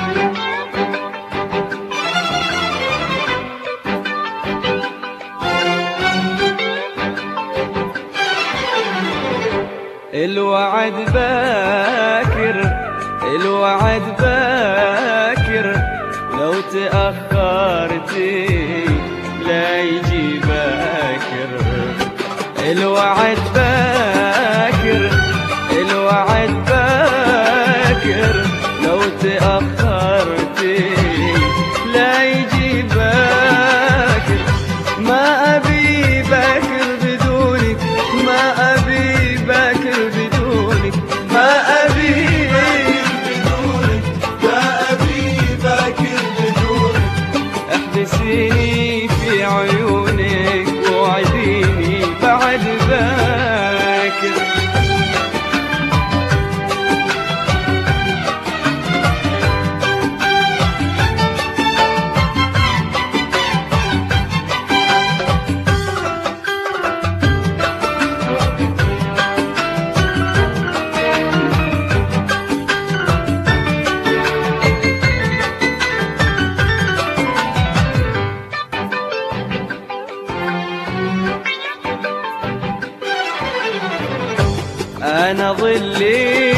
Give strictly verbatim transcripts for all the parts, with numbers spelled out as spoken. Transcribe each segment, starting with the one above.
الوعد باكر الوعد باكر، لو تأخرتي لا يجي باكر. الوعد باكر الوعد باكر، لو تأخرتي لا يجي باكر. ما أبي باكر بدونك، ما أبي باكر بدونك، ما أبي بدونك، ما أبي باكر بدونك. احبسيني في عيونك ووعديني بعد باكر. أنا ظلي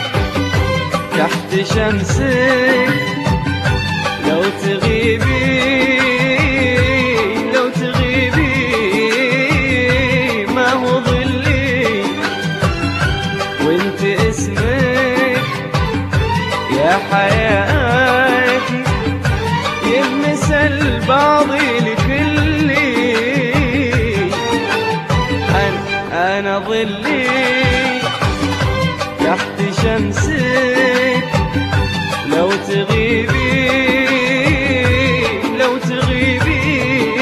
تحت شمسك، لو تغيبي لو تغيبي ما هو ظلي. وانت اسمك يا حياتي يلمس الباضي لكلي. أنا أنا ظلي تحت شمسك، لو تغيبي لو تغيبي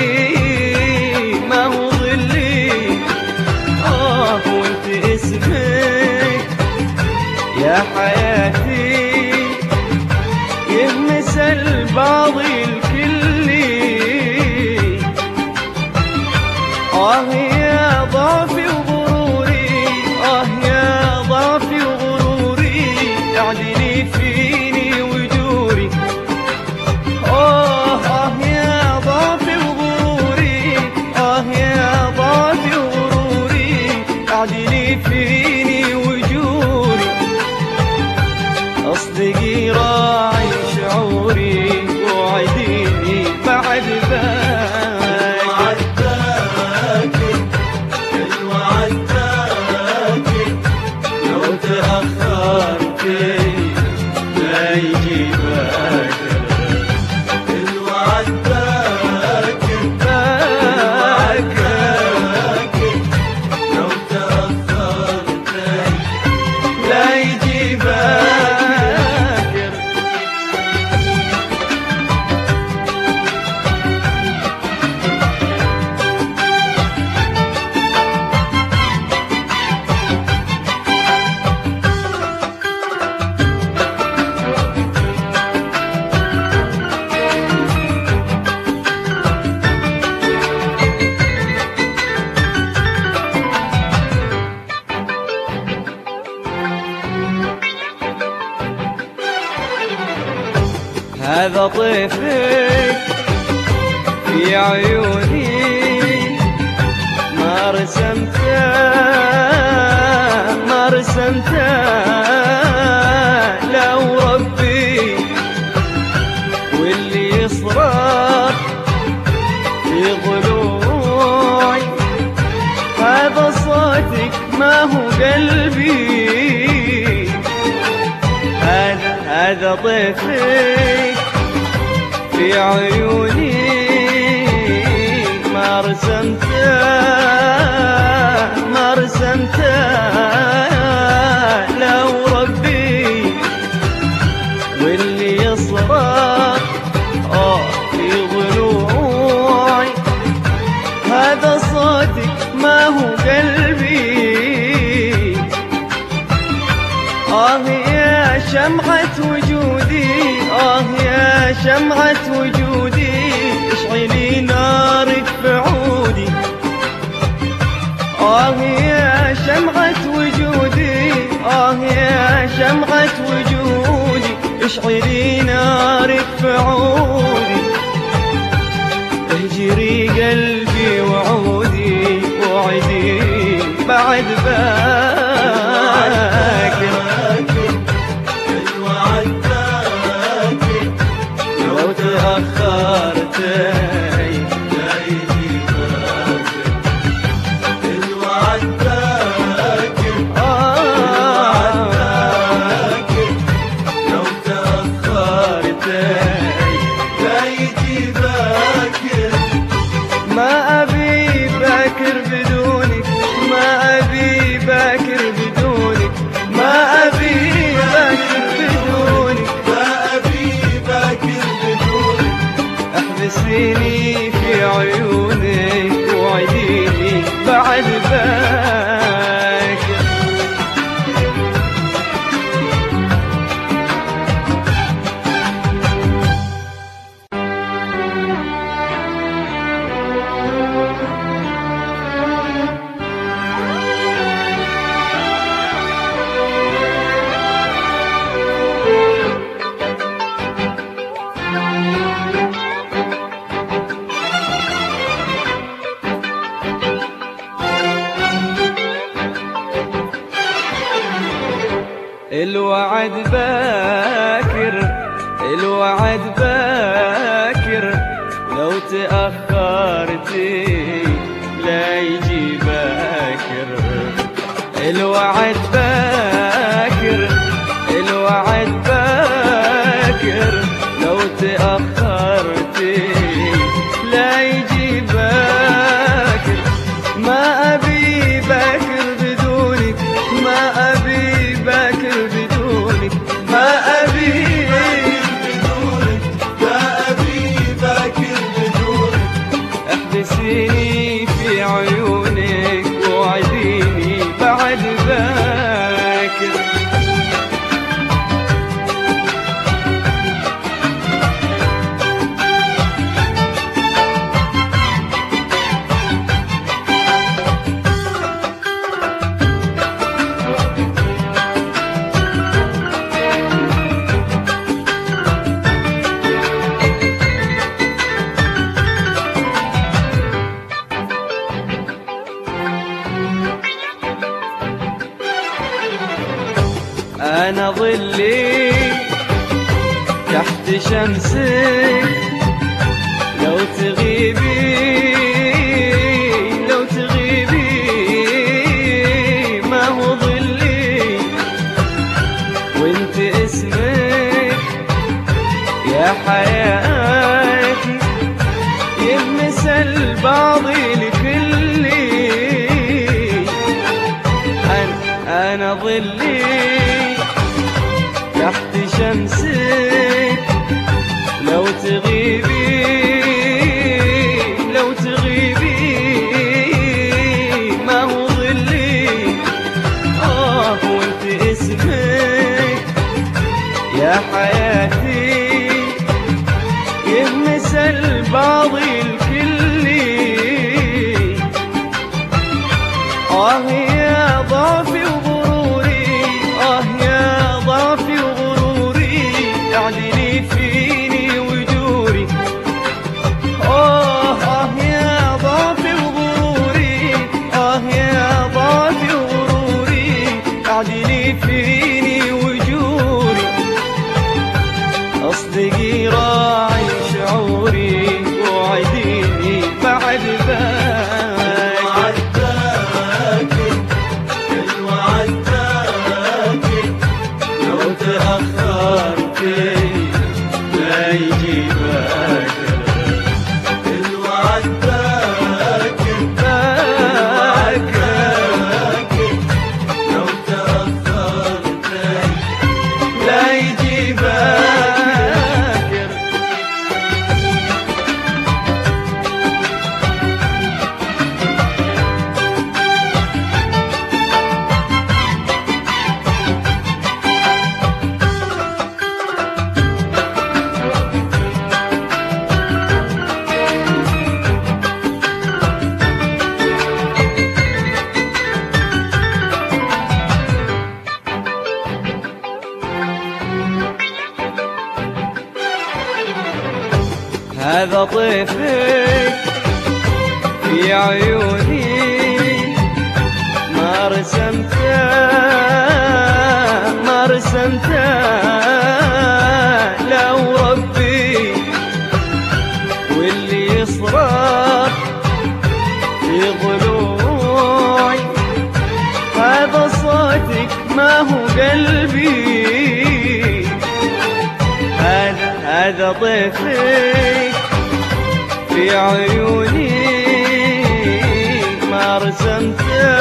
ما هو ظلي. آه وانت اسمك يا حياتي يهمس الباضي الكلي. آه يا ضعفي وغروري، آه يا ضعفي وغروري، اعدلي فيني وجوري. آه آه يا ضعفي وغروري، آه يا ضعفي وغروري، اعدلي فيني وجوري. اصدقي راعي شعوري ووعديني بعد باكر. هذا طيفك في عيوني، ما رسمته ما رسمته لو ربي. واللي يصرخ في ضلوعي هذا صوتك ما هو قلبي. هذا هذا طيفك في عيوني، ما رسمته ما رسمته لو ربي. واللي يصرخ آه في ضلوعي هذا صوتك ما هو قلبي. آه يا شمعة وجودي، آه يا شمعة وجودي، اشعلي نارك في عودي. آه يا شمعة وجودي، آه يا شمعة وجودي، اشعلي نارك في عودي، اهجري قلبي وعودي وعدي بعد باكر. الوعد باكر لو تأخرتي لا يجي باكر. الوعد باكر باكر لو تأخرتي لا يجي باكر. ما أبي باكر بدونك، ما أبي باكر بدونك، ما أبي باكر بدونك، ما أبي باكر بدونك. احبسيني في عيونك وعديني بعد باكر. الوعد باكر، الوعد باكر لو تأخرتي لا يجي باكر. الوعد باكر، الوعد باكر لو تأخرتي لا يجي باكر. ما أبي باكر بدونك، ما أبي باكر بدونك، ما أبي بدونك ما أبي باكر بدونك. احبسيني في عيونك وعديني بعد باكر. أنا ظلي تحت شمسك، لو تغيبي لو تغيبي ما هو ظلي، وانت اسمك يا حياتي يلمس الباضي لكلي. أنا, أنا ظلي تحت شمسك، لو تغيبي لو تغيبي ما هو ظلي. آه وانت اسمك يا حياتي يهمس الباضي الكلي. آه يا ضعفي وغروري، آه يا ضعفي وغروري، اعدلي فيني وجوري. آه آه يا ضعفي وغروري، آه يا ضعفي وغروري، اعدلي فيني وجوري. أصدقي راعي شعوري وعديني بعد الوعد باكر الوعد باكر لو تأخرتي لا يجي باكر. الوعد باكر باكر لو تأخرتي لا يجي باكر. هذا طيفك في عيوني ما رسمته ما رسمته لو ربي، واللي يصرخ في ضلوعي هذا صوتك ما هو قلبي. هذا هذا طيفك في عيوني ما رسمته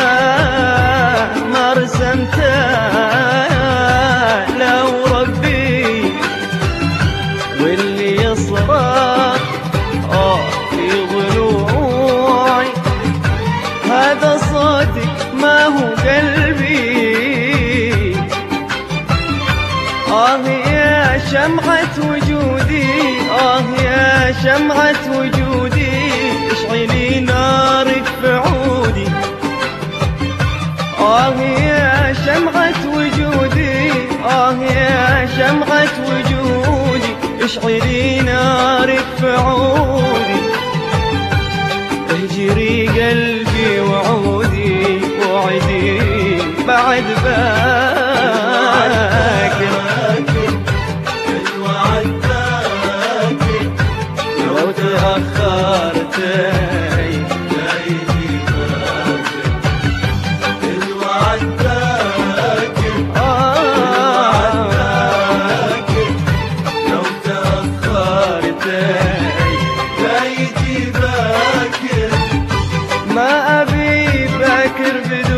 ما رسمته لو ربي، واللي يصرخ آه في ضلوعي هذا صوتك ما هو قلبي. آه يا شمعة وجودي، آه يا شمعة وجودي، اشعلي نارك في عودي. آه يا شمعة وجودي، آه يا شمعة وجودي، اشعلي نارك في عودي. اهجري قلبي وعودي وعدي بعد باكر، الوعد باكر لو تأخرت لا يجي باكر. الوعد باكر الوعد باكر لو تأخرت لا يجي باكر. ما أبي باكر بدون